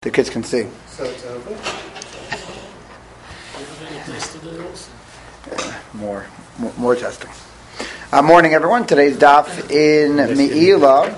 The kids can see. So it's over? More testing. Morning, everyone. Today's daf in Me'ilah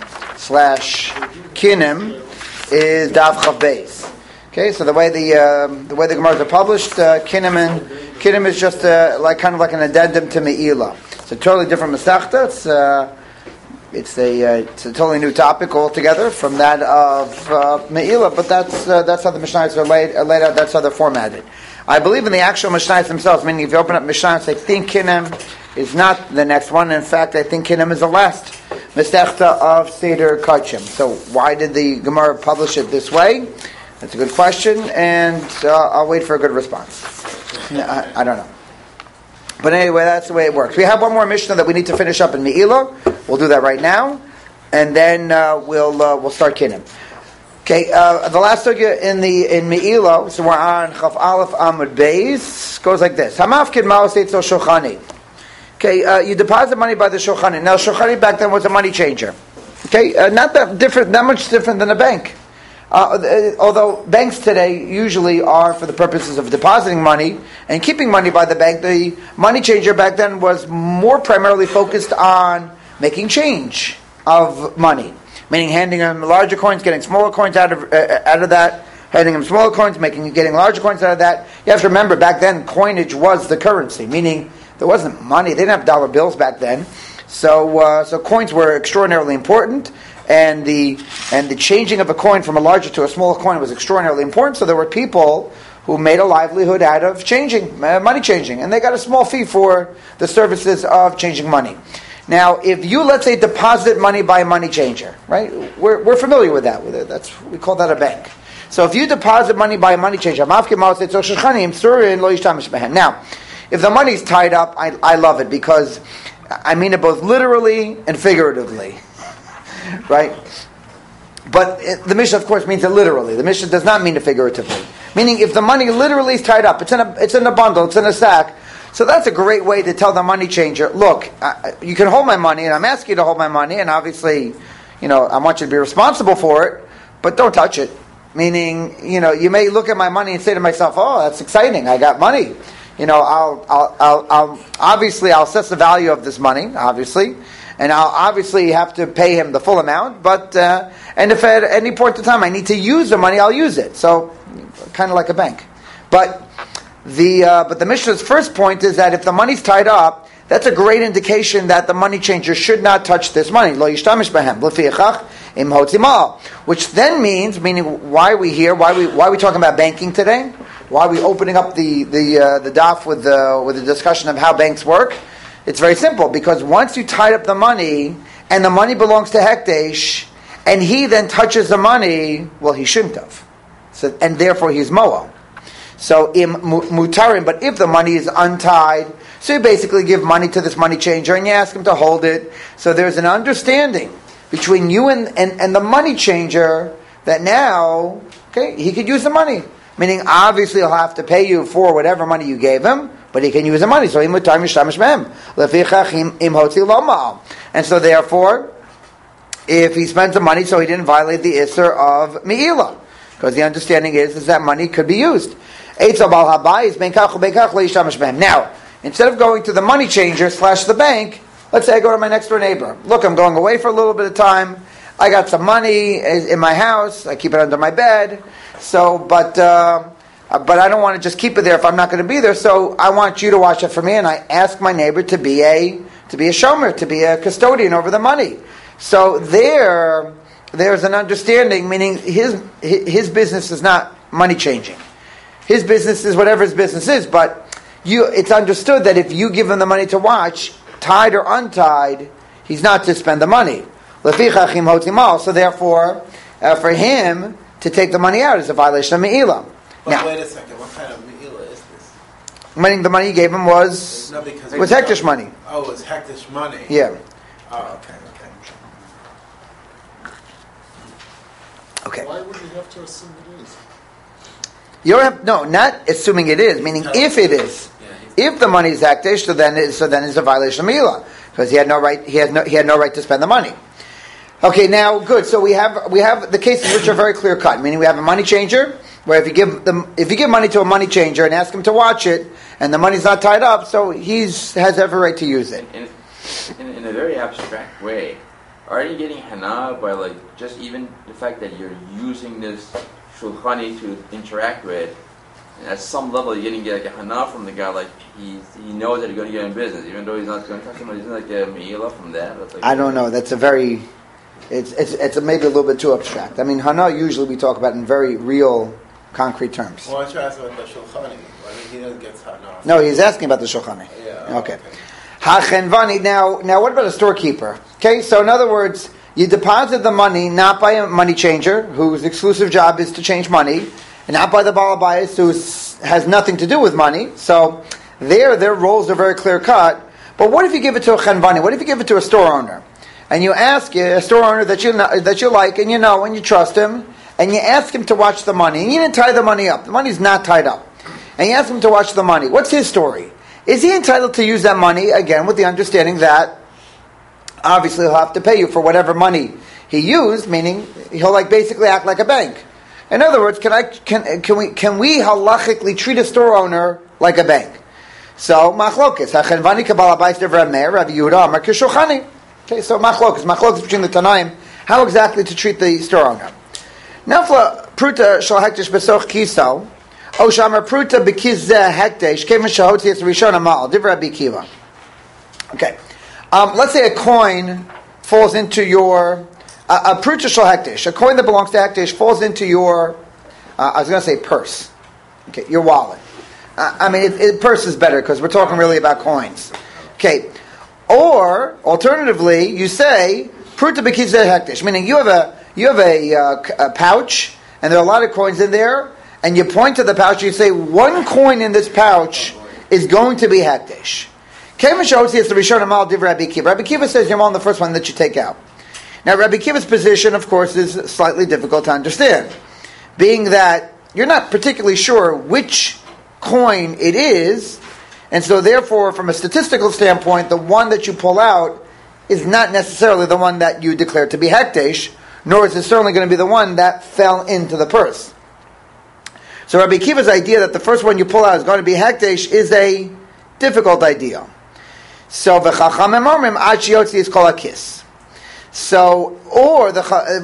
/ Kinim is daf Chav Beis. Okay, so the way the Gemaras are published, Kinim is just kind of like an addendum to Me'ilah. It's a totally different Masechta. It's a totally new topic altogether from that of Me'ilah, but that's how the Mishnayos are laid out. That's how they're formatted. I believe in the actual Mishnayos themselves. Meaning, if you open up Mishnayos, I think Kinim is not the next one. In fact, I think Kinim is the last Masechta of Seder Kachim. So, why did the Gemara publish it this way? That's a good question, and I'll wait for a good response. I don't know. But anyway, that's the way it works. We have one more Mishnah that we need to finish up in Me'ilah. We'll do that right now, and then we'll start Kinim. Okay, the last sugya in Me'ilah, so we're on Chaf Aleph Amud Beis, goes like this: Hamafkid Ma'os Eitzo Shochani. Okay, you deposit money by the Shochani. Now, Shochani back then was a money changer. Okay, not that much different than a bank. Although banks today usually are for the purposes of depositing money and keeping money by the bank, the money changer back then was more primarily focused on making change of money, meaning handing them larger coins, getting smaller coins out of that, handing them smaller coins, getting larger coins out of that. You have to remember, back then coinage was the currency, meaning there wasn't money. They didn't have dollar bills back then, so coins were extraordinarily important. And the changing of a coin from a larger to a smaller coin was extraordinarily important. So there were people who made a livelihood out of money changing, and they got a small fee for the services of changing money. Now, if you, let's say, deposit money by a money changer, right? We're familiar with that. We call that a bank. So if you deposit money by a money changer, now, if the money's tied up, I love it because I mean it both literally and figuratively. Right? But the Mishnah, of course, means it literally. The Mishnah does not mean it figuratively. Meaning, if the money literally is tied up, it's in a bundle, it's in a sack. So that's a great way to tell the money changer, look, you can hold my money, and I'm asking you to hold my money, and obviously, I want you to be responsible for it, but don't touch it. Meaning, you may look at my money and say to myself, oh, that's exciting, I got money. I'll assess the value of this money, obviously. And I'll obviously have to pay him the full amount, but and if at any point in time I need to use the money, I'll use it. So, kind of like a bank. But the Mishnah's first point is that if the money's tied up, that's a great indication that the money changer should not touch this money. Lo yishtamish behem lefiachach im hotzimal. Which then meaning why are we here? Why are we talking about banking today? Why are we opening up the daf with the discussion of how banks work? It's very simple, because once you tied up the money, and the money belongs to Hekdesh, and he then touches the money, well, he shouldn't have. So, and therefore he's Moel. So, im mutarim, but if the money is untied, so you basically give money to this money changer, and you ask him to hold it. So there's an understanding between you and the money changer, that now, okay, he could use the money. Meaning, obviously, he'll have to pay you for whatever money you gave him, but he can use the money. So, and so, therefore, if he spends the money, so he didn't violate the Isser of Me'ilah, because the understanding is that money could be used. Now, instead of going to the money changer / the bank, let's say I go to my next door neighbor. Look, I'm going away for a little bit of time. I got some money in my house. I keep it under my bed. So, but I don't want to just keep it there if I'm not going to be there. So I want you to watch it for me, and I ask my neighbor to be a shomer, to be a custodian over the money. So there's an understanding, meaning his business is not money changing. His business is whatever his business is, but it's understood that if you give him the money to watch, tied or untied, he's not to spend the money. So therefore, for him to take the money out is a violation of Me'ilah. But wait a second, what kind of Me'ilah is this? Meaning the money he gave him was Hekdesh money. Oh, it was Hekdesh money. Yeah. Oh, okay. Why would you have to assume it is? You don't have, no, not assuming it is, meaning if it is. If the money is Hekdesh, so then it's a violation of Me'ilah, because he had no right to spend the money. Okay, now good. So we have the cases which are very clear cut. Meaning we have a money changer where if you give money to a money changer and ask him to watch it, and the money's not tied up, so has every right to use it. In a very abstract way, are you getting hana by like just even the fact that you're using this shulchani to interact with? And at some level, you're getting like a hana from the guy, like he knows that you're going to get in business, even though he's not going to touch somebody. Isn't like a meila from that? That's like, I don't know. That's a very it's maybe a little bit too abstract. I mean, hana usually we talk about in very real, concrete terms. Why don't you ask about the shulchani? Why did he not get hana? No, he's asking about the shulchani. Yeah. Okay. Hachenvani. Now, what about a storekeeper? Okay, so in other words, you deposit the money not by a money changer whose exclusive job is to change money, and not by the balabayas who has nothing to do with money. So their roles are very clear cut. But what if you give it to a chenvani? What if you give it to a store owner, and you ask a store owner that you like and you know and you trust him, and you ask him to watch the money, and you didn't tie the money up. The money's not tied up, and you ask him to watch the money. What's his story? Is he entitled to use that money, again, with the understanding that obviously he'll have to pay you for whatever money he used, meaning he'll basically act like a bank. In other words, can we halachically treat a store owner like a bank? So, machlokes. Hachenvani kabbalah bais devra meir, Rabbi Yehuda amar kishochani. Okay, so machlokes between the Tanaim, how exactly to treat the store owner. Nafla pruta shal hektish besoch kiso, O shamar pruta bekiz hektish kevin shahoti es rishon amal divrei Rabbi Akiva. Okay, let's say a coin falls into your a pruta shal hektish, a coin that belongs to hektish falls into your I was going to say purse. Okay, your wallet. Purse is better because we're talking really about coins. Okay, or alternatively, you say pruta bekiz hektish, meaning you have a pouch and there are a lot of coins in there. And you point to the pouch, you say, one coin in this pouch is going to be hektish. Rabbi Akiva says, you're on the first one that you take out. Now, Rabbi Akiva's position, of course, is slightly difficult to understand. Being that you're not particularly sure which coin it is, and so therefore, from a statistical standpoint, the one that you pull out is not necessarily the one that you declare to be hektish, nor is it certainly going to be the one that fell into the purse. So Rabbi Akiva's idea that the first one you pull out is going to be hektish is a difficult idea. So the chachamim is called a kiss. So the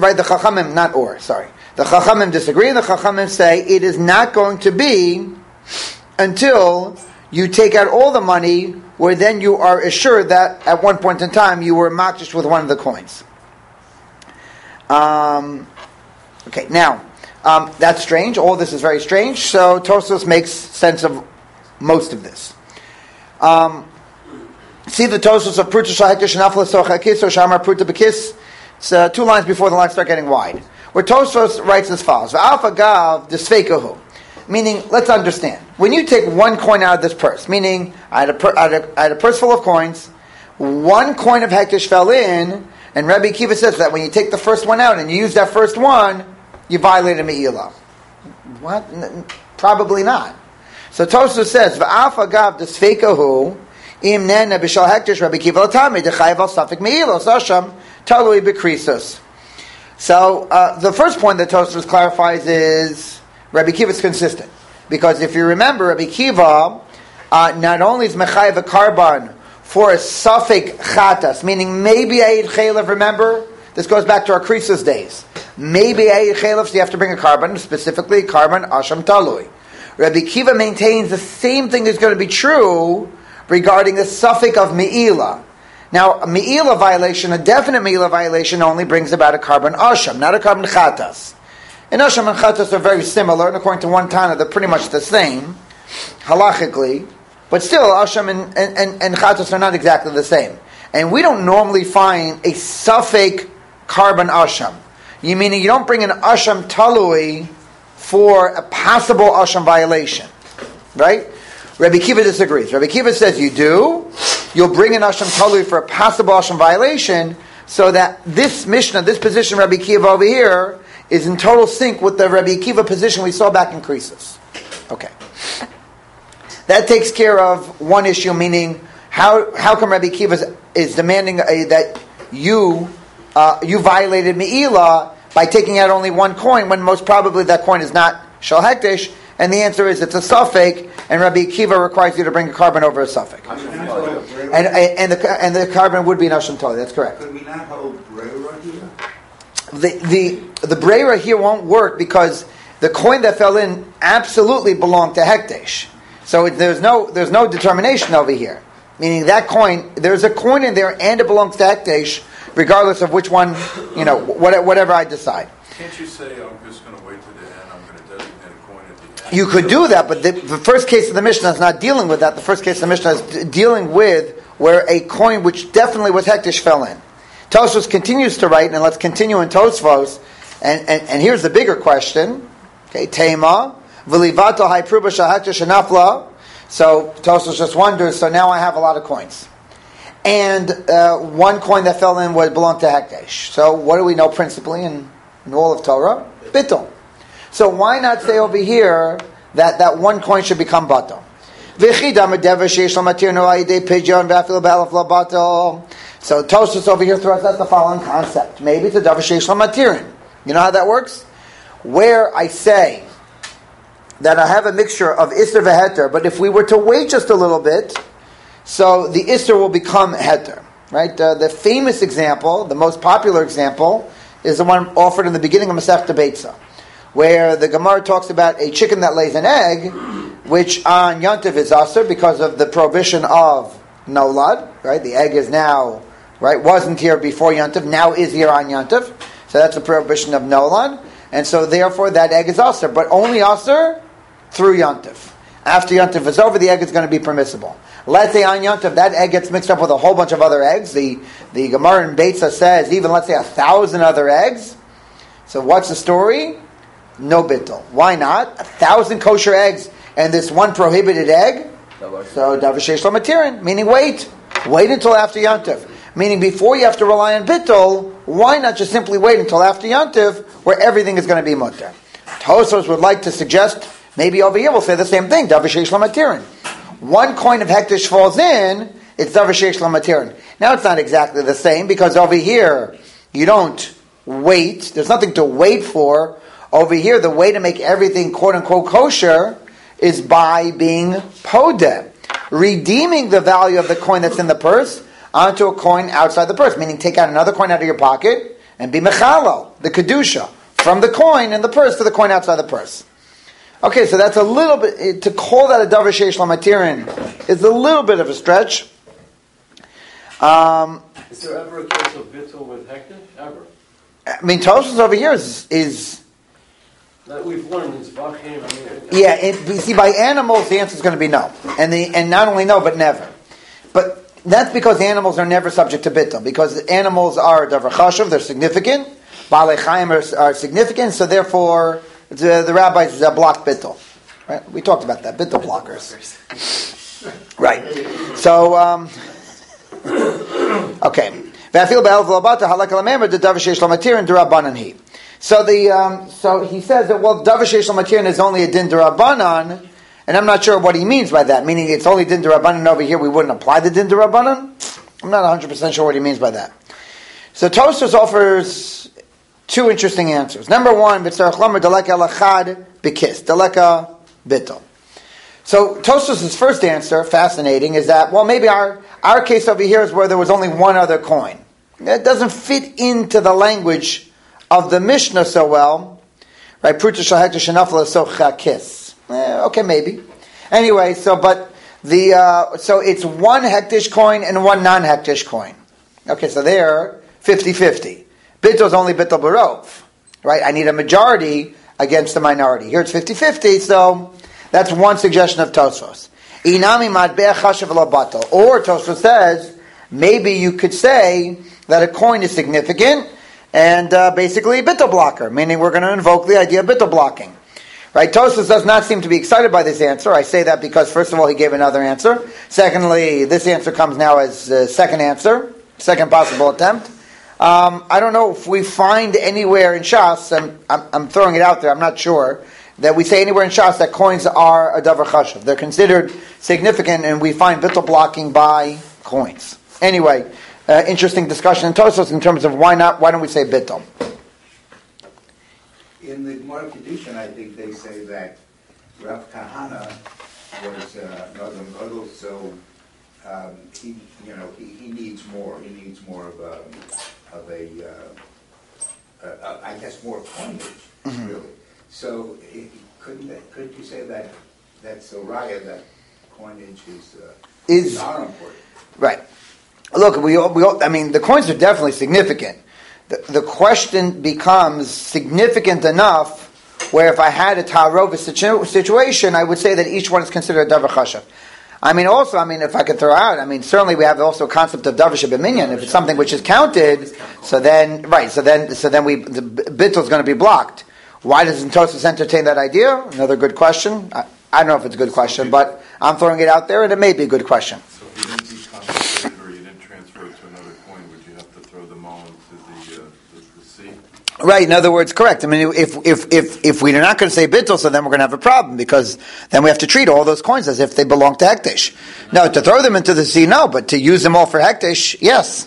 chachamim disagree. The chachamim say it is not going to be until you take out all the money, where then you are assured that at one point in time you were makdish with one of the coins. Okay, now. That's strange. All this is very strange. So Tosfos makes sense of most of this. See the Tosfos of Pruta Shahektish Nafla Sochakis or Shamar Pruta Bekis. It's 2 lines before the lines start getting wide. Where Tosfos writes as follows: V'alfa gav desveikahu, meaning let's understand. When you take one coin out of this purse, meaning I had a purse full of coins, one coin of hektish fell in, and Rabbi Akiva says that when you take the first one out and you use that first one, you violated Me'ilah. What? Probably not. So Tosfos says, "V'af agav desveikahu im nena b'shal hektish Rabbi Akiva l'tamid dechayav al safek Me'ilah sasham talui b'krisos." So the first point that Tosfos clarifies is Rabbi Akiva is consistent, because if you remember, Rabbi Akiva not only is mechayav a karban for a safek chatas, meaning maybe I ate chaylev. Remember, this goes back to our krisos days. Maybe I ate chaylev, so you have to bring a carbon, specifically carbon asham talui. Rabbi Akiva maintains the same thing is going to be true regarding the suffix of me'ilah. Now, a me'ilah violation, a definite me'ilah violation, only brings about a carbon asham, not a carbon chatas. And asham and chatas are very similar, and according to one Tana, they're pretty much the same, halachically. But still, asham and chatas are not exactly the same. And we don't normally find a suffix carbon asham. You meaning you don't bring an asham talui for a possible asham violation, right? Rabbi Akiva disagrees. Rabbi Akiva says you do. You'll bring an asham talui for a possible asham violation, so that this Mishnah, this position Rabbi Akiva over here, is in total sync with the Rabbi Akiva position we saw back in Krisos. Okay, that takes care of one issue, meaning how come Rabbi Akiva is demanding that you you violated Me'ilah by taking out only one coin, when most probably that coin is not Shal Hekdesh, and the answer is it's a suffix, and Rabbi Akiva requires you to bring a carbon over a suffix. And the carbon would be an Asham Tali, that's correct. Could we not hold Breira here? The Breira here won't work because the coin that fell in absolutely belonged to Hekdesh. So there's no determination over here. Meaning that coin, there's a coin in there and it belongs to Hekdesh, regardless of which one, whatever I decide. Can't you say, I'm just going to wait to the end, I'm going to designate a coin at the end? You could do that, but the first case of the Mishnah is not dealing with that. The first case of the Mishnah is dealing with where a coin which definitely was Hekdesh fell in. Tosfos continues to write, and let's continue in Tosfos, and here's the bigger question. Okay, Tema, V'livato haipruba shahakdesh shenafla. So Tosfos just wonders, so now I have a lot of coins. And one coin that fell in belonged to Hekdesh. So what do we know principally in all of Torah? Bittul. So why not say over here that one coin should become Batal? So Tosfos over here throws out the following concept. Maybe it's a davar sheish lo matirin. You know how that works? Where I say that I have a mixture of Isser v'Heter, but if we were to wait just a little bit, so the Isser will become Heter. Right? The famous example, the most popular example, is the one offered in the beginning of Masechta Beitza, where the Gemara talks about a chicken that lays an egg, which on Yontif is Asr because of the prohibition of Nolad. Right? The egg is now, wasn't here before Yontif, now is here on Yontif. So that's a prohibition of Nolad. And so therefore that egg is Asr, but only Asr through Yontif. After Yontif is over, the egg is going to be permissible. Let's say on Yontif that egg gets mixed up with a whole bunch of other eggs. The Gemara in Beitza says even let's say 1,000 other eggs. So what's the story? No bittul. Why not? 1,000 kosher eggs and this one prohibited egg. So davar sheish lo matirin, meaning wait until after Yontif. Meaning before you have to rely on bittul, why not just simply wait until after Yontif where everything is going to be mutter? Tosfos would like to suggest maybe over here we'll say the same thing, davar sheish lo matirin. One coin of Hekdesh falls in, it's davar sheish lo matirin. Now it's not exactly the same because over here you don't wait. There's nothing to wait for. Over here the way to make everything quote unquote kosher is by being podeh, redeeming the value of the coin that's in the purse onto a coin outside the purse, meaning take out another coin out of your pocket and be mechalo, the kedusha, from the coin in the purse to the coin outside the purse. Okay, so that's a little bit, to call that a davar sheish lo matirin is a little bit of a stretch. Is there ever a case of bittul with Hekdesh? Ever? I mean, Tosfos over here is That we've learned in Zvachim. you see, by animals the answer is going to be no, and not only no, but never. But that's because animals are never subject to bittul, because animals are davar chashuv, they're significant. Baalei chayim are significant, so therefore the rabbis block bittul. Right? We talked about that, bittul blockers. Right. So, okay. So he says that davar sheish lo matirin is only a din d'Rabbanan, and I'm not sure what he means by that. Meaning it's only din d'Rabbanan over here. We wouldn't apply the din d'Rabbanan. I'm not 100% sure what he means by that. So Tosfos offers two interesting answers. Number one, b'tzarech lamer daleka alachad b'kis daleka bittul. So Tosfos' first answer, fascinating, is that maybe our case over here is where there was only one other coin. That doesn't fit into the language of the Mishnah so well, right? Pruta shel hekdesh shenafla socha kiss. Okay, maybe. Anyway, so it's one hekdesh coin and one non-hekdesh coin. Okay, so they're 50-50. Bittul is only bittul barov, right? I need a majority against the minority. Here it's 50-50, so that's one suggestion of Tosfos. Inami matbe'ach chashav lo batal. Or Tosfos says maybe you could say that a coin is significant and basically bittul blocker, meaning we're going to invoke the idea of bittul blocking. Right? Tosfos does not seem to be excited by this answer. I say that because first of all he gave another answer. Secondly, this answer comes now as the second answer, second possible attempt. I don't know if we find anywhere in Shas, I'm throwing it out there, I'm not sure, that we say anywhere in Shas that coins are a davar chashuv. They're considered significant and we find bittul blocking by coins. Anyway, interesting discussion in Tosfos in terms of why don't we say bittul? In the Gemara Kedushin, I think they say that Rav Kahana was Northern Gadol, so he needs more. He needs more of a I guess more coinage, really. So couldn't you say that that's a raya that coinage is not important? Right. Look, we all, I mean, the coins are definitely significant. The question becomes significant enough where if I had a ta'arov situation, I would say that each one is considered a davar chashav. I mean, also, if I could throw out, certainly we have also a concept of davar shebeminyan. If it's something which is counted, so then the bittul is going to be blocked. Why doesn't Tosfos entertain that idea? Another good question. I don't know if it's a good question, but I'm throwing it out there, and it may be a good question. So if you didn't deconcentrate or you didn't transfer it to another coin, would you have to throw them all into the sea? Right. In other words, correct. If we're not going to say bittul, so then we're going to have a problem because then we have to treat all those coins as if they belong to hekdesh. No, to throw them into the sea, no, but to use them all for hekdesh, yes.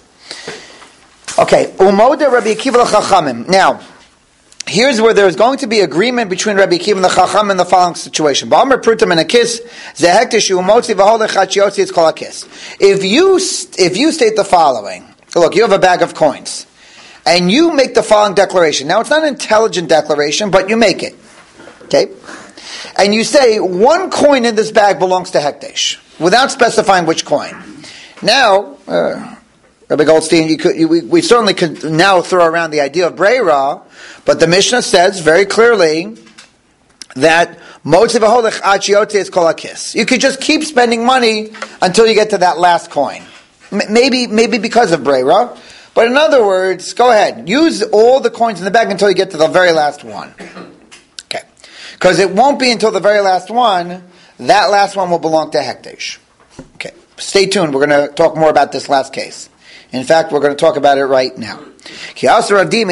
Okay. Umoda Rabbi Akiva l'chachamim. Now, here's where there's going to be agreement between Rabbi Akiva and the Chacham in the following situation. Ba'amar prutam and a kiss, ze hekdesh umotzi v'holech hachiotzi, it's called a kiss. If you state the following, look, you have a bag of coins, and you make the following declaration. Now, it's not an intelligent declaration, but you make it. Okay? And you say, one coin in this bag belongs to hekdesh, without specifying which coin. Now, Rabbi Goldstein, we certainly could now throw around the idea of breira, but the Mishnah says very clearly that motzi v'holech achiote is kol hakis. You could just keep spending money until you get to that last coin. Maybe because of breira, but in other words, go ahead, use all the coins in the bag until you get to the very last one. Okay, because it won't be until the very last one that last one will belong to hekdesh. Okay, stay tuned. We're going to talk more about this last case. In fact, we're going to talk about it right now. And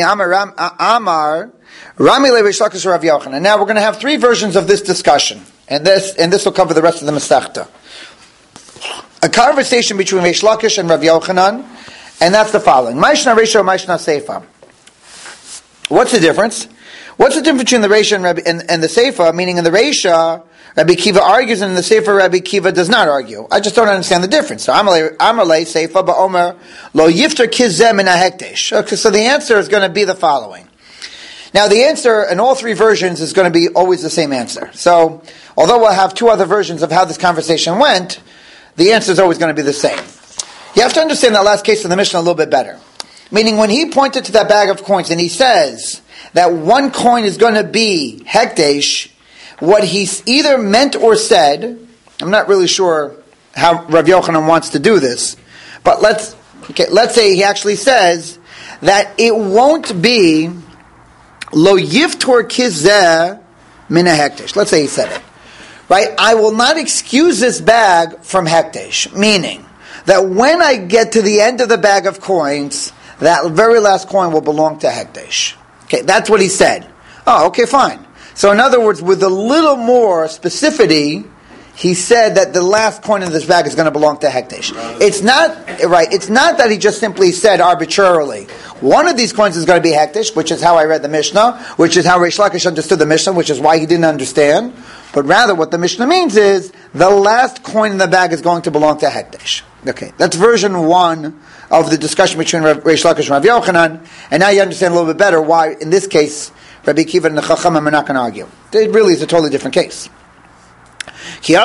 now we're going to have three versions of this discussion, and this will cover the rest of the Masechta. A conversation between Reish Lakish and Rav Yochanan, and that's the following: Maishna Reisha, Maishna Seifa. What's the difference? What's the difference between the Reisha and the Seifa? Meaning, in the Reisha, Rabbi Kiva argues, and in the Sefer, Rabbi Kiva does not argue. I just don't understand the difference. So, Amalei Seifa ba'omer lo yifter kizem in a hekdesh. Okay, so the answer is going to be the following. Now, the answer in all three versions is going to be always the same answer. So, although we'll have two other versions of how this conversation went, the answer is always going to be the same. You have to understand that last case of the Mishnah a little bit better. Meaning, when he pointed to that bag of coins and he says that one coin is going to be hekdesh, what he either meant or said, I'm not really sure how Rav Yochanan wants to do this, but let's say he actually says that it won't be lo yiftor kizeh min hekdesh. Let's say he said it. Right? I will not excuse this bag from hekdesh, meaning that when I get to the end of the bag of coins, that very last coin will belong to hekdesh. Okay, that's what he said. Oh, okay, fine. So in other words, with a little more specificity, he said that the last coin in this bag is going to belong to hekdesh. It's not right. It's not that he just simply said arbitrarily, one of these coins is going to be hekdesh, which is how I read the Mishnah, which is how Reish Lakish understood the Mishnah, which is why he didn't understand. But rather, what the Mishnah means is the last coin in the bag is going to belong to hekdesh. Okay, that's version one of the discussion between Reish Lakish and Rav Yochanan, and now you understand a little bit better why, in this case, Rabbi Kiva and the Chachamim are not going to argue. It really is a totally different case. Now,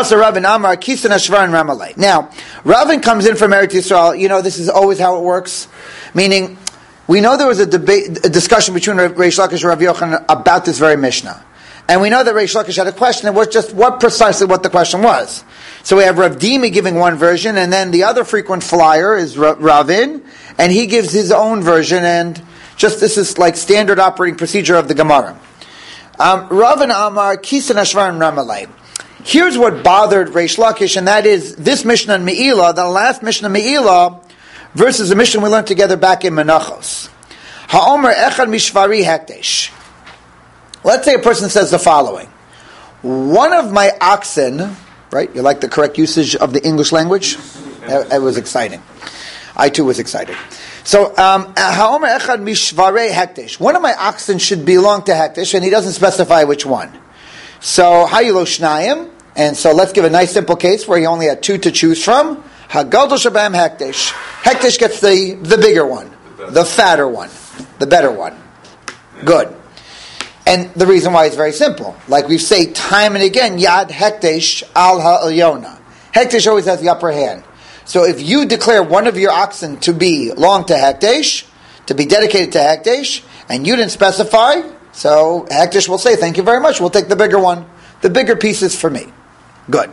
Ravin comes in from Eretz Yisrael. You know, this is always how it works. Meaning, we know there was a discussion between Reish Lakish and Rav Yochanan about this very Mishnah. And we know that Reish Lakish had a question. It was just precisely what the question was. So we have Rav Dimi giving one version, and then the other frequent flyer is Ravin, and he gives his own version, and just this is like standard operating procedure of the Gemara. Ravin Amar Kisan Ashvarim Ramalei. Here's what bothered Reish Lakish, and that is this Mishnah in Me'ilah, the last Mishnah in Me'ilah, versus the Mishnah we learned together back in Menachos. Ha'omer Echad Mishvari Hekdesh. Let's say a person says the following: one of my oxen, right? You like the correct usage of the English language? It was exciting. I too was excited. So, Ha'omer echad mishvarei hektish. One of my oxen should belong to hektish, and he doesn't specify which one. So, hayilo shnayim, and so let's give a nice simple case where he only had two to choose from. Hagadol shabam hektish. Hektish gets the bigger one, the fatter one, the better one. Good. And the reason why is very simple. Like we say time and again, Yad Hektish al ha'elyona. Hektish always has the upper hand. So if you declare one of your oxen to belong to Hektish, to be dedicated to Hektish, and you didn't specify, so Hektish will say, thank you very much, we'll take the bigger one. The bigger piece is for me. Good.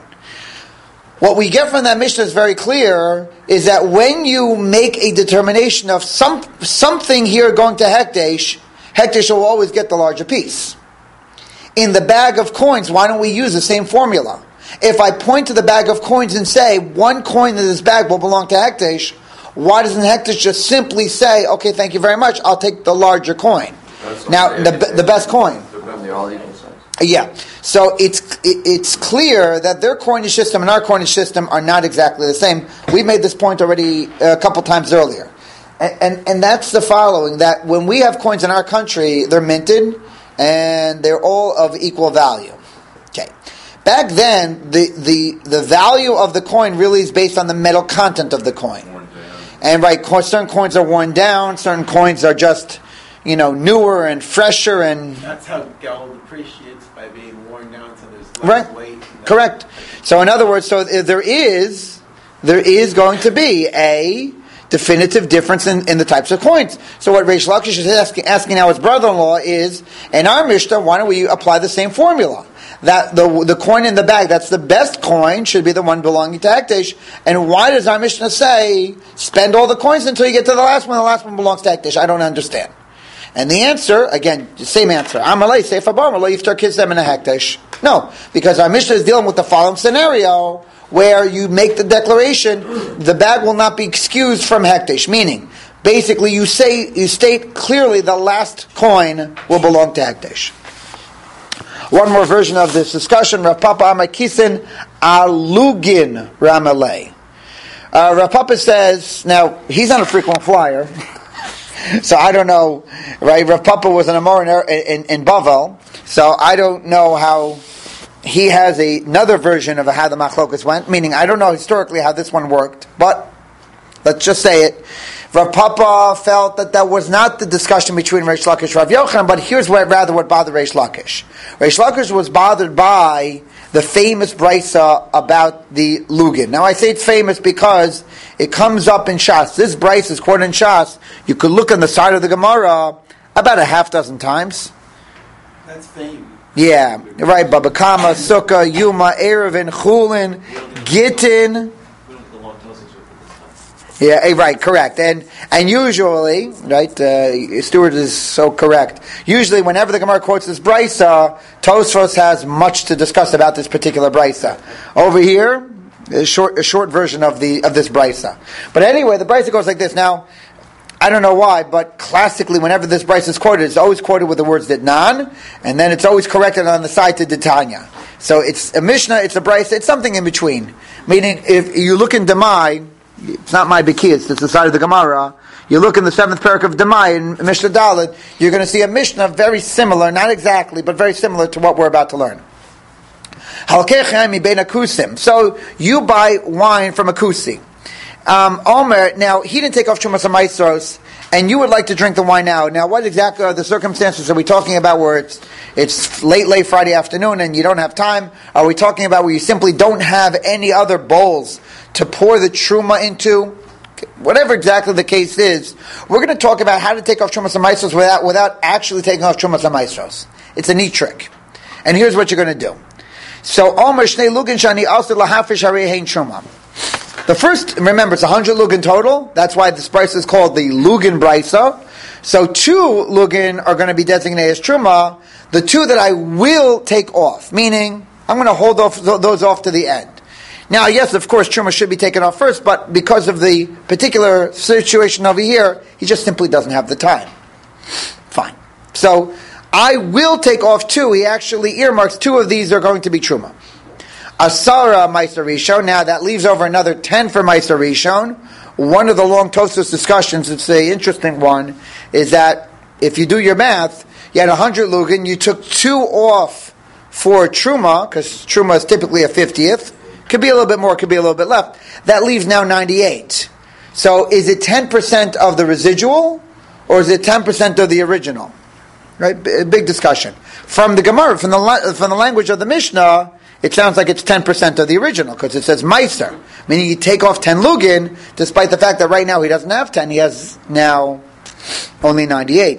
What we get from that Mishnah is very clear, is that when you make a determination of something here going to Hektish, Hektish will always get the larger piece. In the bag of coins, why don't we use the same formula? If I point to the bag of coins and say, one coin in this bag will belong to Hektish, why doesn't Hektish just simply say, okay, thank you very much, I'll take the larger coin? Now, the best coin. They're all equal size. Yeah. So it's clear that their coinage system and our coinage system are not exactly the same. We made this point already a couple times earlier. And that's the following, that when we have coins in our country, they're minted, and they're all of equal value. Okay. Back then, the value of the coin really is based on the metal content of the coin. And right, certain coins are worn down, certain coins are just, newer and fresher, and That's how gold appreciates, by being worn down, so there's less right. weight. Correct. So in other words, there is going to be a definitive difference in the types of coins. So what Reish Lakish is asking now his brother-in-law is, in our Mishnah, why don't we apply the same formula? That the coin in the bag, that's the best coin, should be the one belonging to Hektish. And why does our Mishnah say, spend all the coins until you get to the last one belongs to Hektish? I don't understand. And the answer, again, same answer. Amalei, Seif Abar, Malei Yiftar Kids them in a Hektish. No, because our Mishnah is dealing with the following scenario, where you make the declaration, the bag will not be excused from Hektish. Meaning, basically you state clearly the last coin will belong to Hektish. One more version of this discussion, Rav Papa Amakisin Alugin Ramalei. Rav Papa says, now, he's not a frequent flyer, so I don't know, right? Rav Papa was an Amor in Bavel, so I don't know how he has another version of how the machlokas went, meaning I don't know historically how this one worked, but let's just say it. Rav Papa felt that was not the discussion between Reish Lakish and Rav Yochanan, but here's what bothered Reish Lakish. Reish Lakish was bothered by the famous brisa about the Lugin. Now I say it's famous because it comes up in Shas. This brisa is quoted in Shas. You could look on the side of the Gemara about a half dozen times. That's fame. Yeah, right. Baba Kama, Sukkah, Yuma, Erevin, Chulin, Gittin. Yeah, right, correct. And usually, right, Stuart is so correct. Usually, whenever the Gemara quotes this brisa, Tosfos has much to discuss about this particular brisa. Over here, a short version of this brisa. But anyway, the brisa goes like this. Now, I don't know why, but classically, whenever this brisa is quoted, it's always quoted with the words ditnan, and then it's always corrected on the side to ditanya. So it's a Mishnah, it's a brisa, it's something in between. Meaning, if you look in Demai, it's not my Beki, it's the side of the Gemara. You look in the 7th parak of Demai in Mishnah Dalet, you're going to see a Mishnah very similar, not exactly, but very similar to what we're about to learn. So you buy wine from a kusi. Omer, now he didn't take off Trumas HaMaisros, and you would like to drink the wine now. Now, what exactly are the circumstances are we talking about where it's late Friday afternoon and you don't have time? Are we talking about where you simply don't have any other bowls to pour the truma into? Whatever exactly the case is, we're going to talk about how to take off Trumas HaMaisros without actually taking off Trumas HaMaisros. It's a neat trick. And here's what you're going to do. So, Omer Shnei Lugin Shani Asir Lahafish Harei Hein Truma. The first, remember, it's 100 lugin total. That's why this brisa is called the lugin brisa. So 2 lugin are going to be designated as truma. The 2 that I will take off, meaning I'm going to hold those off to the end. Now, yes, of course, truma should be taken off first, but because of the particular situation over here, he just simply doesn't have the time. Fine. So I will take off 2. He actually earmarks 2 of these are going to be truma. Asara Meiser Rishon. Now that leaves over another 10 for Meiser Rishon. one of the long Tosfos discussions, it's an interesting one, is that if you do your math, you had 100 lugin, you took 2 off for truma, because truma is typically a 50th. Could be a little bit more, could be a little bit left. That leaves now 98. So is it 10% of the residual, or is it 10% of the original? Right, big discussion. From the Gemara, from the language of the Mishnah, it sounds like it's 10% of the original, because it says meiser, meaning you take off 10 lugin, despite the fact that right now he doesn't have 10, he has now only 98.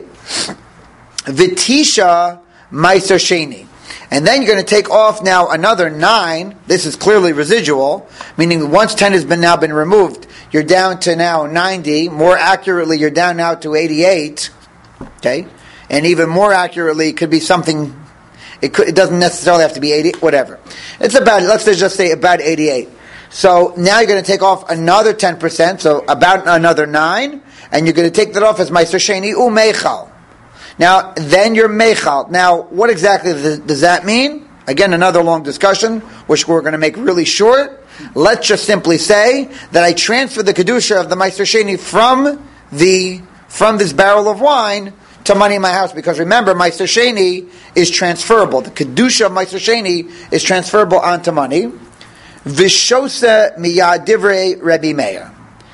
Vitisha meiser sheni. And then you're going to take off now another 9. This is clearly residual, meaning once 10 has now been removed, you're down to now 90. More accurately, you're down now to 88. Okay? And even more accurately, it could be something, it doesn't necessarily have to be 80, whatever. It's about, let's just say about 88. So now you're going to take off another 10%, so about another 9, and you're going to take that off as meiser sheni umeichal. Now, then you're meichal. Now, what exactly does that mean? Again, another long discussion, which we're going to make really short. Let's just simply say that I transfer the kedusha of the meiser sheni from this barrel of wine to money in my house, because remember, meiser sheni is transferable. The kedusha of meiser sheni is transferable onto money. Vishose miyad divrei Rebbe Meir.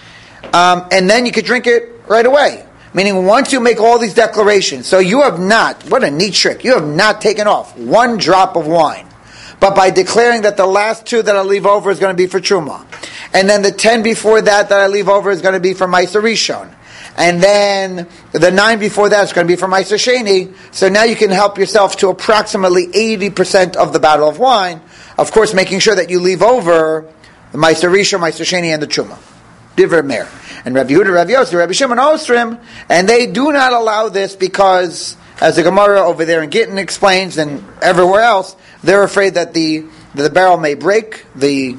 And then you could drink it right away. Meaning, once you make all these declarations, so you have not, what a neat trick, you have not taken off 1 drop of wine. But by declaring that the last 2 that I leave over is going to be for Truma, and then the 10 before that I leave over is going to be for Meiser Rishon, and then the 9 before that is going to be for Meiser Sheni, so now you can help yourself to approximately 80% of the bottle of wine, of course making sure that you leave over the Meiser Rishon, Meiser Sheni, and the Truma. Divrei Meir. And Rabbi Yehuda, Rabbi Yossi, Rabbi Shimon Ostrim, and they do not allow this because, as the Gemara over there in Gittin explains, and everywhere else, they're afraid that the barrel may break, the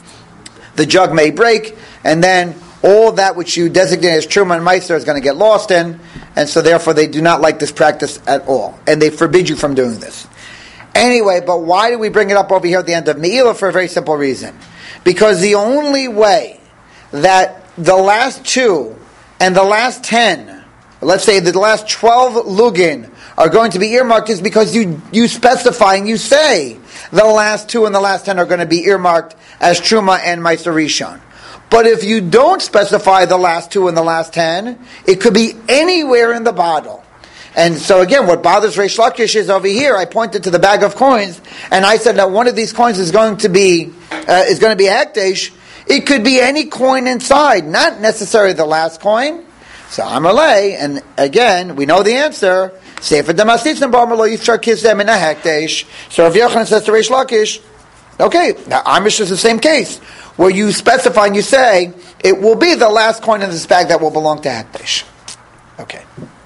jug may break, and then all that which you designate as Truma and Meiser is going to get lost in, and so therefore they do not like this practice at all, and they forbid you from doing this. Anyway, but why do we bring it up over here at the end of Me'ilah? For a very simple reason. Because the only way that the last 2 and the last 10, let's say the last 12 lugin are going to be earmarked is because you specify and you say the last 2 and the last 10 are going to be earmarked as Truma and Meiser Rishon. But if you don't specify the last 2 and the last 10, it could be anywhere in the bottle. And so again, what bothers Reish Lakish is over here, I pointed to the bag of coins, and I said that one of these coins is going to be a hekdesh. It could be any coin inside, not necessarily the last coin. So Amalei, and again, we know the answer. Sefer Damasitzim Ba'amalo Yifshar Kisem in a hekdesh. So Rav Yochanan says to Reish Lakish, okay, now Amish is the same case, where you specify and you say, it will be the last coin in this bag that will belong to hekdesh. Okay.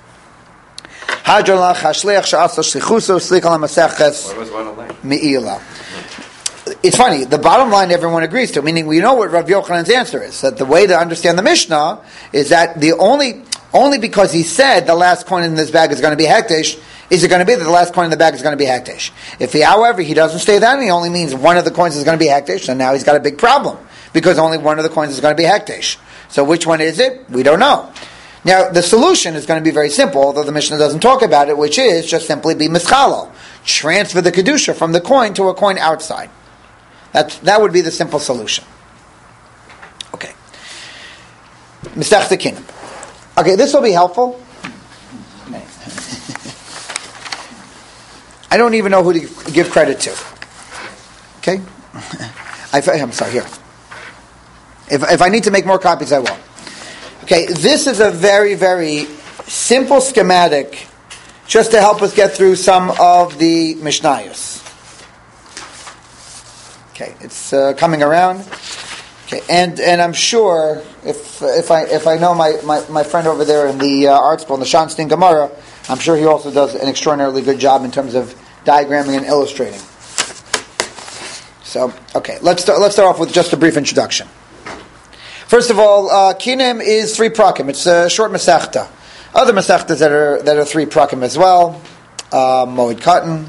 Hadron Lachashliach Sha'asa Shlichuso Slikal HaMaseches Me'ilah. It's funny, the bottom line everyone agrees to, meaning we know what Rav Yochanan's answer is, that the way to understand the Mishnah is that the only because he said the last coin in this bag is going to be hekdesh, is it going to be that the last coin in the bag is going to be hekdesh. If he, however, he doesn't say that, and he only means one of the coins is going to be hekdesh, then now he's got a big problem, because only one of the coins is going to be hekdesh. So which one is it? We don't know. Now, the solution is going to be very simple, although the Mishnah doesn't talk about it, which is just simply be mischalo. Transfer the kedusha from the coin to a coin outside. That would be the simple solution. Okay. Masechta Kinim. Okay, this will be helpful. Okay. I don't even know who to give credit to. Okay? I'm sorry, here. If I need to make more copies, I will. Okay, this is a very, very simple schematic just to help us get through some of the Mishnayos. Okay, it's coming around. Okay, and I'm sure if I know my friend over there in the art school in the Shanstein Gemara, I'm sure he also does an extraordinarily good job in terms of diagramming and illustrating. So, okay, let's start off with just a brief introduction. First of all, Kinim is 3 prakim. It's a short masechta. Other masechtas that are 3 prakim as well. Moed Katan,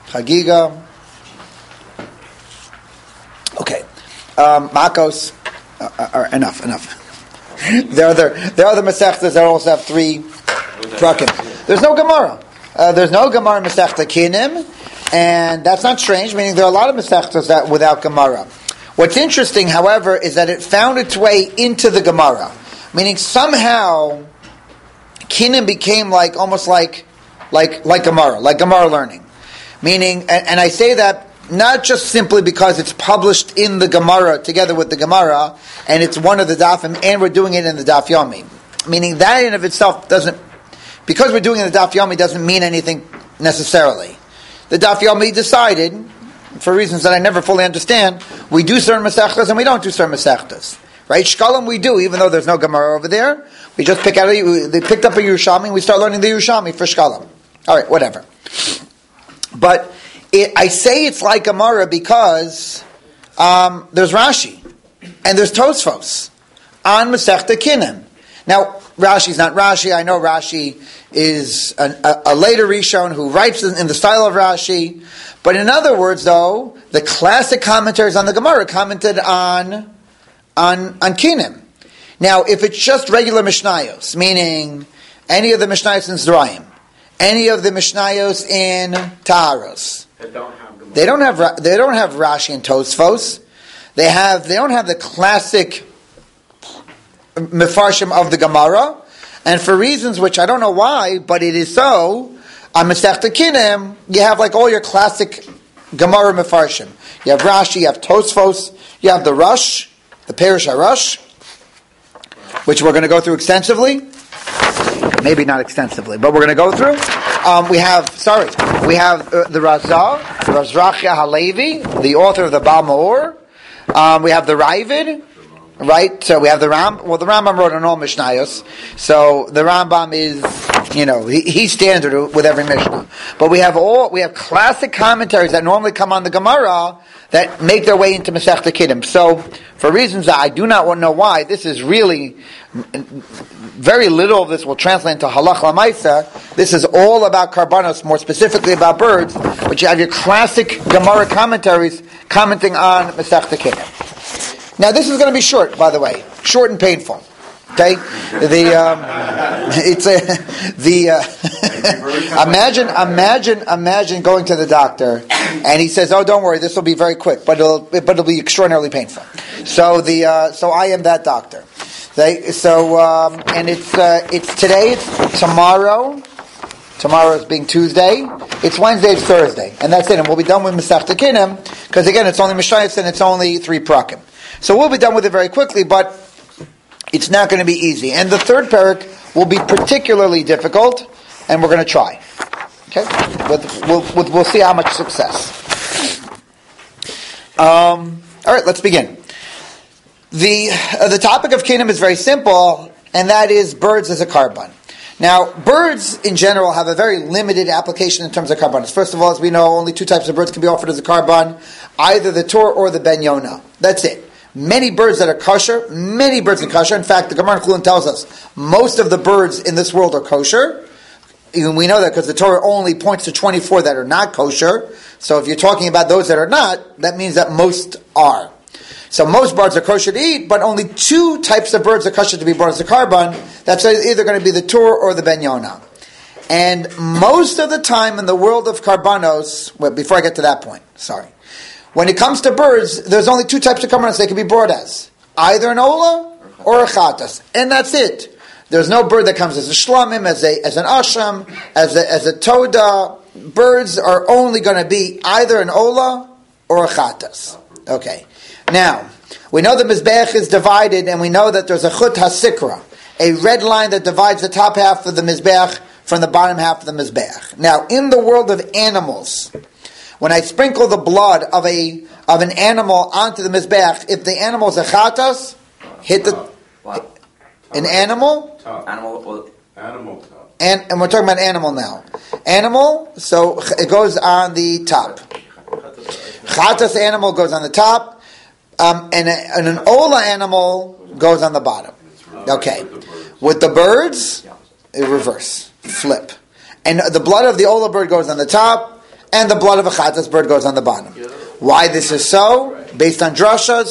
Chagiga. Okay, Makos, Enough. There are other Masechtas that also have 3 prakim. There's no Gemara. There's no Gemara in Masechta Kinim, and that's not strange, meaning there are a lot of Masechtas that without Gemara. What's interesting, however, is that it found its way into the Gemara, meaning somehow Kinim became almost like Gemara learning. Meaning, and I say that not just simply because it's published in the Gemara together with the Gemara, and it's one of the dafim, and we're doing it in the Daf Yomi. Meaning that in and of itself because we're doing it in the Daf Yomi doesn't mean anything necessarily. The Daf Yomi decided, for reasons that I never fully understand, we do certain Masechtas and we don't do certain Masechtas. Right? Shkalim we do, even though there's no Gemara over there. We just they picked up a Yerushalmi and we start learning the Yerushalmi for Shkalim. Alright, whatever. But I say it's like Gemara because there's Rashi and there's Tosfos on Masechta Kinim. Now, Rashi's not Rashi. I know Rashi is a later Rishon who writes in the style of Rashi. But in other words, though, the classic commentaries on the Gemara commented on Kinim. Now, if it's just regular Mishnayos, meaning any of the Mishnayos in Zerayim, any of the Mishnayos in Taharos, they don't have Rashi and Tosfos. They don't have the classic Mefarshim of the Gemara, and for reasons which I don't know why, but it is so, on Masechta Kinim, you have all your classic Gemara Mefarshim. You have Rashi, you have Tosfos, you have the Rush, the Perish HaRush, which we're going to go through extensively. Maybe not extensively, but we're going to go through. We have the Razah, Razrachia Halevi, the author of the Baal Ma'or. We have the Ravid, right? So we have the Rambam. Well, the Rambam wrote on all Mishnayos, so the Rambam is, he's standard with every Mishnah. But we have classic commentaries that normally come on the Gemara that make their way into Masechta Kinim. So, for reasons that I do not want to know why, this is really very little of this will translate into Halach Lamaisa. This is all about Karbanos, more specifically about birds, but you have your classic Gemara commentaries commenting on Masechta Kinim. Now, this is going to be short, by the way, short and painful. Okay, imagine going to the doctor, and he says, "Oh, don't worry, this will be very quick, but it'll be extraordinarily painful." So I am that doctor. And it's today, it's tomorrow. Tomorrow is being Tuesday. It's Wednesday, it's Thursday, and that's it. And we'll be done with Masechta Kinim because again, it's only Mishayos and it's only 3 prakim. So we'll be done with it very quickly, but it's not going to be easy. And the third parak will be particularly difficult, and we're going to try. Okay? We'll see how much success. All right, let's begin. The topic of Kinim is very simple, and that is birds as a karban. Now, birds in general have a very limited application in terms of karbanos. First of all, as we know, only 2 types of birds can be offered as a karban, either the Tor or the Ben Yonah. That's it. Many birds that are kosher, many birds are kosher. In fact, the Gemara in Chulin tells us most of the birds in this world are kosher. Even we know that because the Torah only points to 24 that are not kosher. So if you're talking about those that are not, that means that most are. So most birds are kosher to eat, but only 2 types of birds are kosher to be brought as a karban. That's either going to be the Tor or the Ben Yonah. And most of the time in the world of karbanos, well, before I get to that point, when it comes to birds, there's only 2 types of karbanos they can be brought as. Either an ola or a chatas. And that's it. There's no bird that comes as a shlamim, as an asham, as a toda. Birds are only going to be either an ola or a chatas. Okay. Now, we know the Mizbeach is divided, and we know that there's a chut hasikra, a red line that divides the top half of the Mizbeach from the bottom half of the Mizbeach. Now, in the world of animals, when I sprinkle the blood of an animal onto the Mizbeach, if the animal is a chatas, hit an animal? Animal top. And we're talking about animal now. Animal, so it goes on the top. Chatas animal goes on the top. And an ola animal goes on the bottom. Okay. With the birds, reverse. Flip. And the blood of the ola bird goes on the top, and the blood of a chatas bird goes on the bottom. Why this is so? Based on drashas,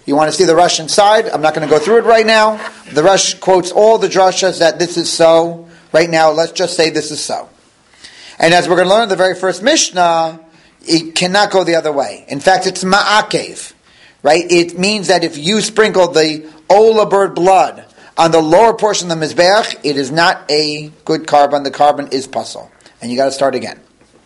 You want to see the Rush inside? I'm not going to go through it right now. The Rush quotes all the drashas that this is so. Right now, let's just say this is so. And as we're going to learn in the very first Mishnah, it cannot go the other way. In fact, it's ma'akev, right? It means that if you sprinkle the Ola bird blood on the lower portion of the Mizbeach, it is not a good carbon. The carbon is pasul. And you got to start again.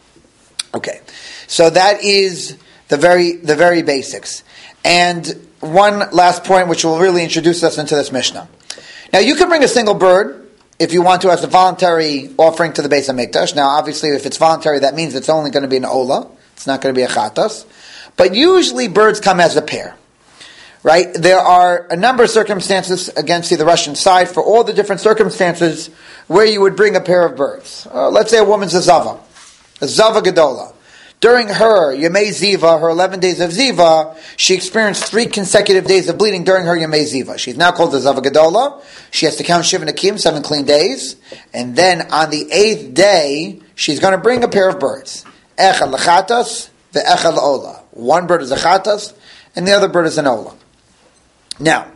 Okay. So that is the very basics. And one last point which will really introduce us into this Mishnah. Now you can bring a single bird if you want to as a voluntary offering to the Beis HaMikdash. Now obviously if it's voluntary that means it's only going to be an Ola. It's not going to be a Chatas. But usually birds come as a pair. Right? There are a number of circumstances against the Russian side for all the different circumstances where you would bring a pair of birds. Let's say a woman's a Zava Gedola. During her Yemei Ziva, her 11 days of Ziva, she experienced 3 consecutive days of bleeding during her Yemei Ziva. She's now called the Zava Gedola. She has to count Shiva Nakim, 7 clean days. And then on the 8th day, she's going to bring a pair of birds. Echad l'chatas, ve'echad l'ola. One bird is a chatas, and the other bird is an ola. Now,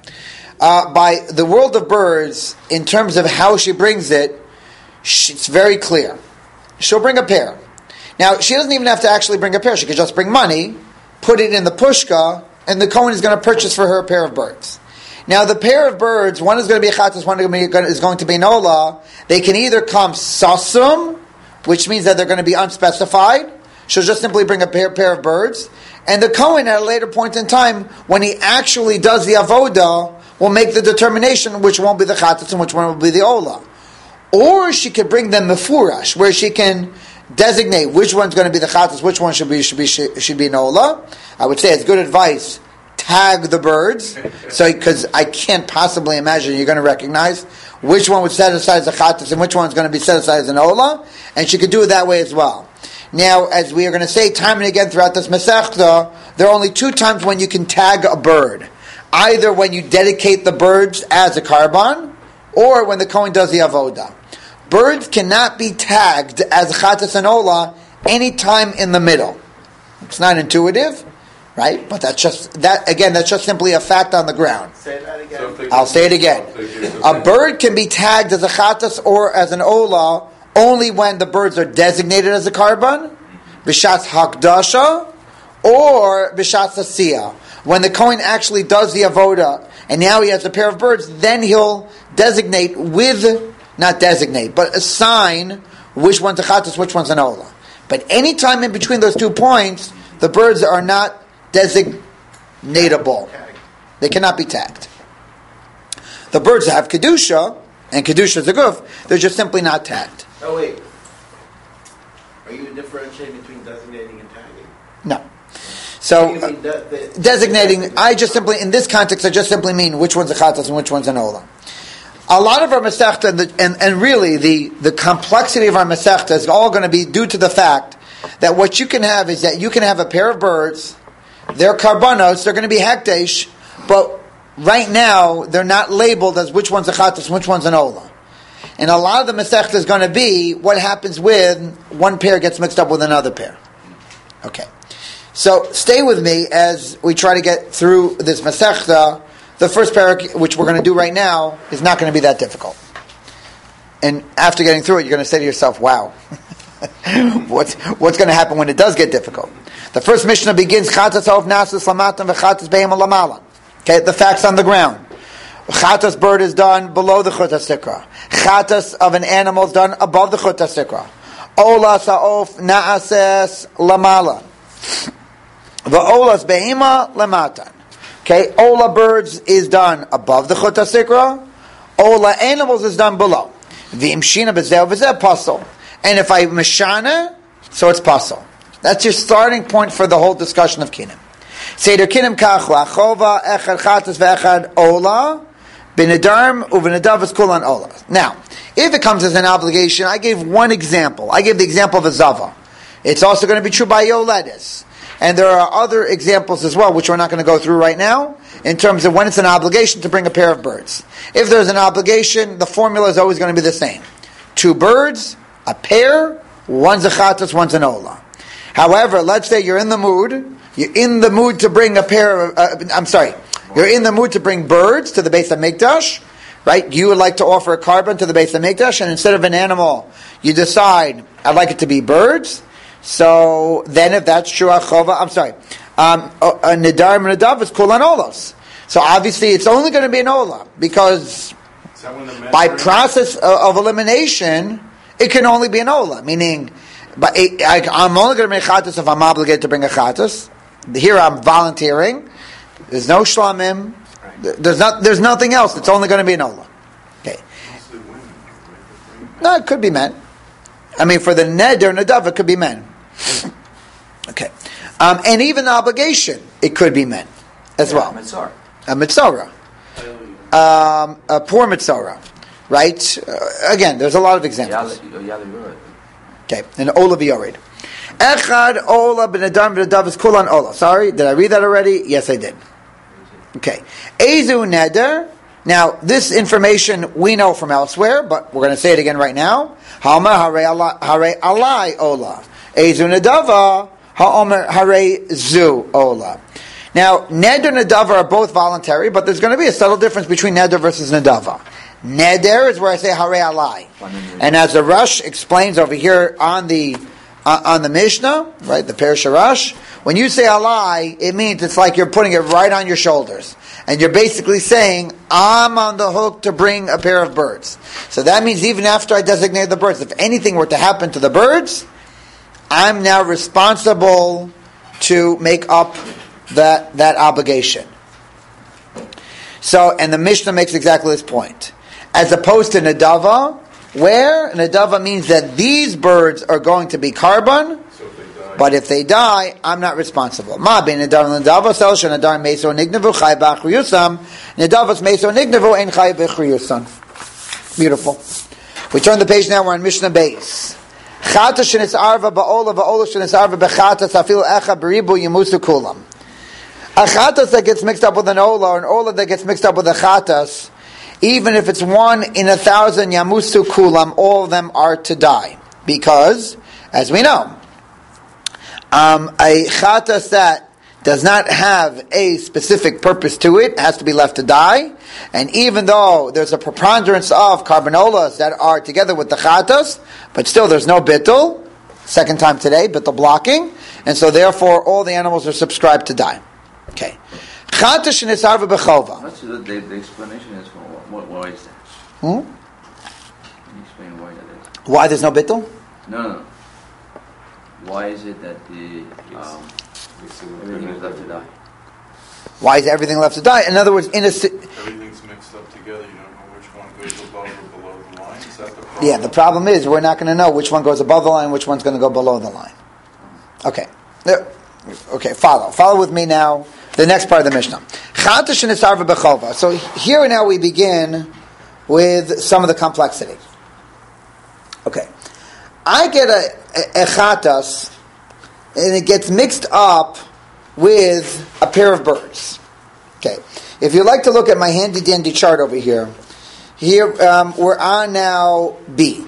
by the world of birds, in terms of how she brings it, it's very clear. She'll bring a pair. Now, she doesn't even have to actually bring a pair. She could just bring money, put it in the pushka, and the Kohen is going to purchase for her a pair of birds. Now, the pair of birds, one is going to be a chatas, one is going to be an ola. They can either come sasum, which means that they're going to be unspecified. She'll just simply bring a pair of birds. And the Kohen, at a later point in time, when he actually does the avoda, will make the determination which one will be the chatas and which one will be the ola. Or she could bring them mefurash, where she can designate which one's going to be the chatas, which one should be an ola. I would say, as good advice, tag the birds, so because I can't possibly imagine you're going to recognize which one would set aside as a chatas and which one's going to be set aside as an ola, and she could do it that way as well. Now, as we are going to say time and again throughout this Masechta, there are only 2 times when you can tag a bird. Either when you dedicate the birds as a karban, or when the Kohen does the avoda. Birds cannot be tagged as chatas and ola any time in the middle. It's not intuitive, right? But that's just simply a fact on the ground. Say that again. I'll say it again. A bird can be tagged as a chatas or as an ola only when the birds are designated as a karban, b'shatz hakdasha, or b'shatz asiyah. When the Kohen actually does the avoda, and now he has a pair of birds, then he'll assign which one's a chatas, which one's an ola. But any time in between those 2 points, the birds are not designatable. They cannot be tagged. The birds have kedusha, and kedusha is a guf, they're just simply not tagged. Oh wait, are you differentiating between designating and tagging? No. So, You mean designating, in this context, I just simply mean which one's a chatas and which one's an ola. A lot of our Masechta, and really the complexity of our Masechta is all going to be due to the fact that what you can have is that you can have a pair of birds, they're karbanos, they're going to be hekdesh, but right now they're not labeled as which one's a chatas and which one's an ola. And a lot of the Masechta is going to be what happens when one pair gets mixed up with another pair. Okay. So stay with me as we try to get through this Masechta. The first parak, which we're going to do right now, is not going to be that difficult. And after getting through it, you're going to say to yourself, wow, what's going to happen when it does get difficult? The first Mishnah begins, Chatas of Nasus Lamatan v'Chatas Be'em Lamala. Okay, the facts on the ground. Chatas bird is done below the Chut HaSikra. Chatas of an animal is done above the Chut HaSikra. Ola Sa'of Na'ases Lamala. V'Olas Be'ema Lamatan. Okay, Ola birds is done above the Chut HaSikra. Ola animals is done below. V'imshina b'zeh v'zeh pasol. And if I mishana, so it's pasol. That's your starting point for the whole discussion of kinim. Seder kinim kachla chova echad chatas ve'echad ola b'nedarm u'v'nedav kulan ola. Now, if it comes as an obligation, I gave one example. I gave the example of a zava. It's also going to be true by yoledis. And there are other examples as well, which we're not going to go through right now, in terms of when it's an obligation to bring a pair of birds. If there's an obligation, the formula is always going to be the same. 2 birds, a pair, one's a chatas, one's an ola. However, let's say you're in the mood to bring a pair of, You're in the mood to bring birds to the Beis HaMikdash, right? You would like to offer a carbon to the Beis HaMikdash, and instead of an animal, you decide, I'd like it to be birds. So then if that's true, a nidar nadav is kol an olos. So obviously it's only going to be an ola, because by process of elimination, it can only be an ola. Meaning, I'm only going to bring a chatas if I'm obligated to bring a chatas. Here I'm volunteering. There's no shlamim. There's nothing else. It's only going to be an ola. Okay. No, it could be men. I mean, for the neder nadav, it could be men. Okay. And even the obligation, it could be men as well. Mitzvah. A mitzvah. A poor mitzvah. Right? Again, there's a lot of examples. Okay. An ola v'yored. Echad ola b'nadam b'nadav is kulan ola. Sorry, did I read that already? Yes, I did. Okay. Ezu neder. Now, this information we know from elsewhere, but we're going to say it again right now. Hama hare alai ola. Ezu nedava ha'omer hare zu ola. Now, neder and nedava are both voluntary, but there's going to be a subtle difference between neder versus nedava. Neder is where I say hare alai, and as the Rush explains over here on the Mishnah, right, the Perush Rush, when you say alai, it means it's like you're putting it right on your shoulders. And you're basically saying, I'm on the hook to bring a pair of birds. So that means even after I designate the birds, if anything were to happen to the birds, I'm now responsible to make up that obligation. So, and the Mishnah makes exactly this point. As opposed to Nadava, where Nadava means that these birds are going to be carbon, but if they die, I'm not responsible. Ma ben nadar nadava sel shenadar meso nignevu chay b'achriyusam nadavas meso nignevu ein chay b'achriyusam. Beautiful. We turn the page now. We're on Mishnah Beis. Chata shenisarva ba'ola va'ola shenisarva b'chatas afilu echa b'ribu yimusu kulam. A chatas that gets mixed up with an ola, or an ola that gets mixed up with a chatas, even if it's 1 in 1,000 yamusu kulam, all of them are to die, because, as we know, a chatas that does not have a specific purpose to it has to be left to die. And even though there's a preponderance of carbanolas that are together with the chatas, but still there's no bittul. Second time today, bittul blocking. And so therefore all the animals are subscribed to die. Okay. Chatas shenisarva b'chova. The explanation is why is that? Can you explain why that is? Why there's no bittul? No. Why is it that everything is left to die? Why is everything left to die? In other words, everything's mixed up together. You don't know which one goes above or below the line. Is that the problem? Yeah, the problem is we're not going to know which one goes above the line, which one's going to go below the line. Okay. Okay, follow with me now. The next part of the Mishnah. So here now we begin with some of the complexity. Okay. I get a chatas, and it gets mixed up with a pair of birds. Okay. If you'd like to look at my handy dandy chart over here, we're on now B.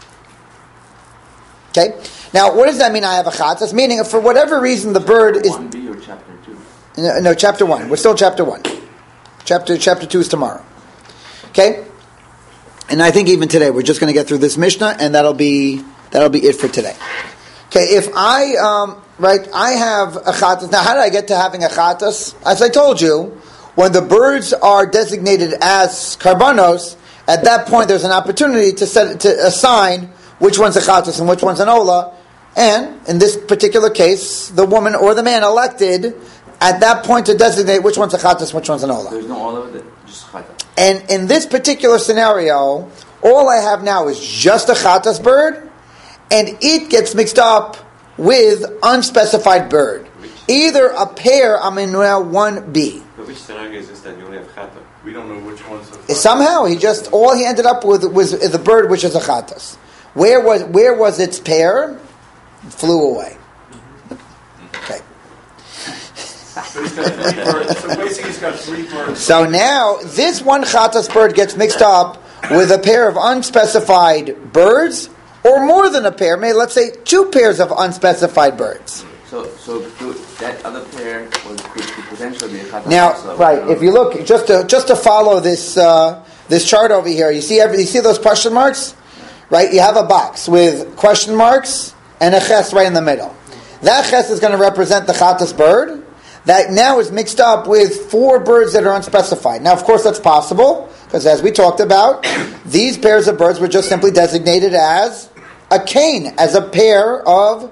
Okay. Now, what does that mean? I have a chatas, meaning if for whatever reason the bird is 1B or chapter 2? No, chapter 1. We're still chapter 1. Chapter 2 is tomorrow. Okay. And I think even today we're just going to get through this Mishnah, and that'll be it for today. Okay, if I have a chatas. Now, how did I get to having a chatas? As I told you, when the birds are designated as karbanos, at that point there's an opportunity to assign which one's a chatas and which one's an ola. And in this particular case, the woman or the man elected at that point to designate which one's a chatas, which one's an ola. There's no ola with it, just chatas. And in this particular scenario, all I have now is just a chatas bird, and it gets mixed up with unspecified bird. Either a pair, I'm in now 1B. But which scenario is this that you only have chata? We don't know which one's a Somehow, all he ended up with was the bird which is a chatas. Where was its pair? It flew away. Okay. So he's got 3 birds. So basically he's got 3 birds. So now, this one chatas bird gets mixed up with a pair of unspecified birds, or more than a pair, maybe let's say 2 pairs of unspecified birds. So that other pair could potentially be a chatas. Now, also. right, if you look, just to follow this this chart over here, you see those question marks? Right? You have a box with question marks and a ches right in the middle. That ches is going to represent the chatas bird that now is mixed up with 4 birds that are unspecified. Now, of course, that's possible, because as we talked about, these pairs of birds were just simply designated as a cane, as a pair of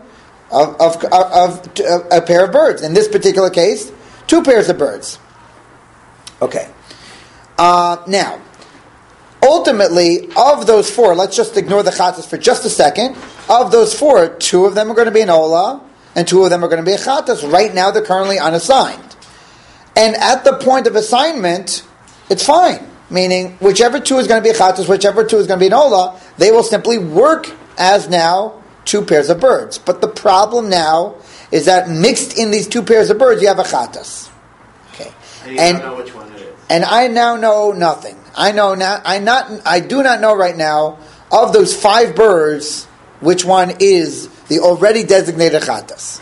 a pair of birds. In this particular case, 2 pairs of birds. Okay. Now, ultimately, of those 4, let's just ignore the chatas for just a second. Of those 4, 2 of them are going to be an ola, and 2 of them are going to be a chatas. Right now, they're currently unassigned. And at the point of assignment, it's fine. Meaning, whichever 2 is going to be a chatas, whichever 2 is going to be an ola, they will simply work as now 2 pairs of birds. But the problem now is that mixed in these 2 pairs of birds, you have a chatas. Okay, And you don't know which one it is. And I now know nothing. I do not know right now of those 5 birds which one is the already designated chatas.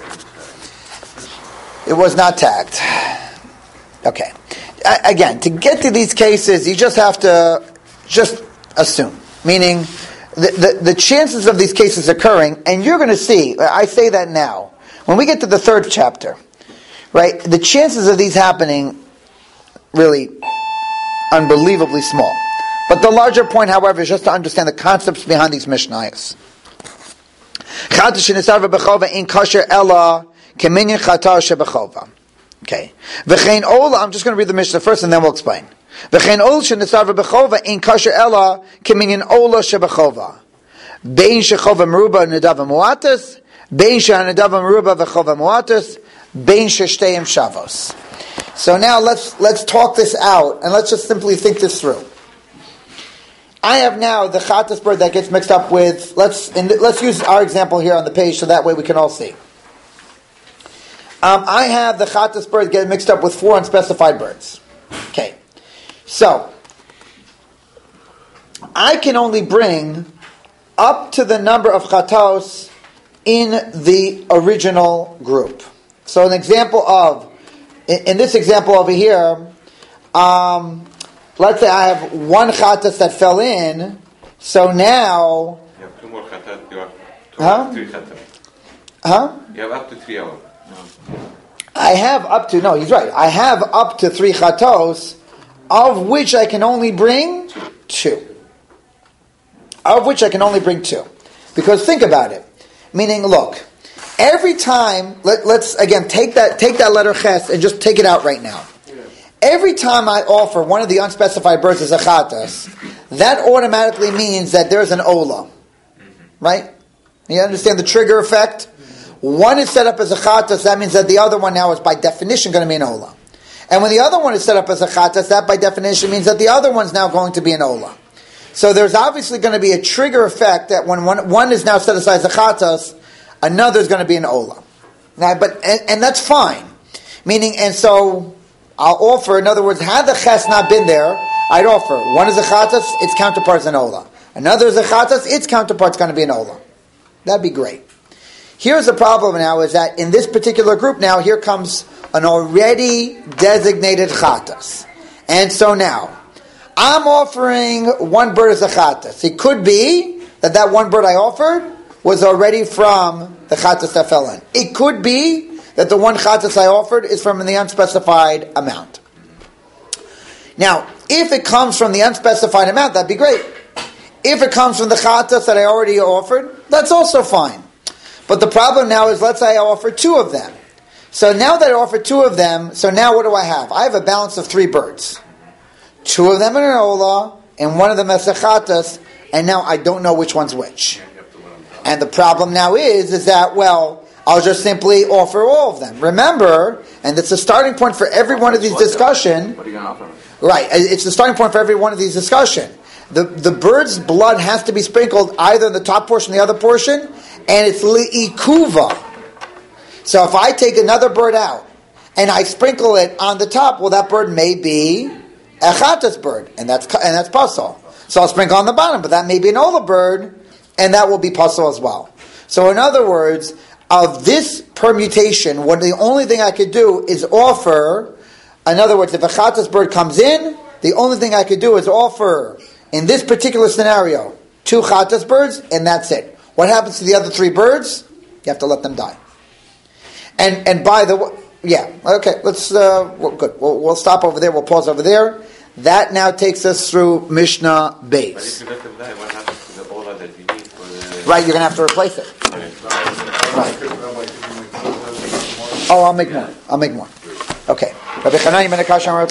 It was not tagged. Okay. Again, to get to these cases, you just have to just assume. Meaning, the chances of these cases occurring, and you're going to see, I say that now, when we get to the 3rd chapter, right, the chances of these happening really unbelievably small. But the larger point, however, is just to understand the concepts behind these mishnayos. Okay. V'chein ola, I'm just going to read the Mishnah first and then we'll explain. V'chein ola shenisarva b'chova in kasher ela keminyan ola shebechova. Bein shechova meruba nedava muatas, bein shehanedava meruba v'chova muatas, bein sheshteim shavos. So now let's talk this out and let's just simply think this through. I have now the chatas bird that gets mixed up with, let's use our example here on the page so that way we can all see. I have the chatas bird get mixed up with 4 unspecified birds. Okay. So, I can only bring up to the number of chatos in the original group. So an example of, in this example over here, let's say I have 1 chatas that fell in, so now... You have 2 more chatat, you have 3 chatat. Huh? You have up to 3 hours. I have up to, no, he's right. I have up to 3 chatos, of which I can only bring 2. Of which I can only bring 2. Because think about it. Meaning, look, every time, let's again take that letter ches and just take it out right now. Every time I offer one of the unspecified birds as a chatas, that automatically means that there's an ola. Right? You understand the trigger effect? One is set up as a chatas, that means that the other one now is by definition going to be an ola. And when the other one is set up as a chatas, that by definition means that the other one's now going to be an ola. So there's obviously going to be a trigger effect that when one is now set aside as a chatas, another is going to be an ola. Now, and that's fine. Meaning, and so I'll offer, in other words, had the ches not been there, I'd offer. One is a chatas, its counterpart is an ola. Another is a chatas, its counterpart's going to be an ola. That'd be great. Here's the problem now, is that in this particular group now, here comes an already designated chatas. And so now, I'm offering 1 bird as a chatas. It could be that 1 bird I offered was already from the chatas that fell in. It could be that the 1 chatas I offered is from the unspecified amount. Now, if it comes from the unspecified amount, that'd be great. If it comes from the chatas that I already offered, that's also fine. But the problem now is, let's say I offer 2 of them. So now that I offer 2 of them, so now what do I have? I have a balance of 3 birds. 2 of them are an ola, and 1 of them is a chatas, and now I don't know which one's which. And the problem now is that, well, I'll just simply offer all of them. Remember, and it's the starting point for every one of these discussion. What are you going to offer? Right, it's the starting point for every one of these discussion. The bird's blood has to be sprinkled either in the top portion or the other portion, and it's li'ikuva. So if I take another bird out and I sprinkle it on the top, well, that bird may be a chatas bird, and that's pasal. So I'll sprinkle on the bottom, but that may be an ola bird, and that will be pasal as well. So in other words, of this permutation, the only thing I could do is offer, in other words, if a chatas bird comes in, the only thing I could do is offer, in this particular scenario, 2 chatas birds, and that's it. What happens to the other 3 birds? You have to let them die. And by the way, yeah, okay, let's, good. We'll stop over there, we'll pause over there. That now takes us through Mishnah But Beis. if you let them die, what happens to the ola that you need for the... Right, you're going to have to replace it. Oh, I'll make more. Okay. Rabbi Chananya ben Akash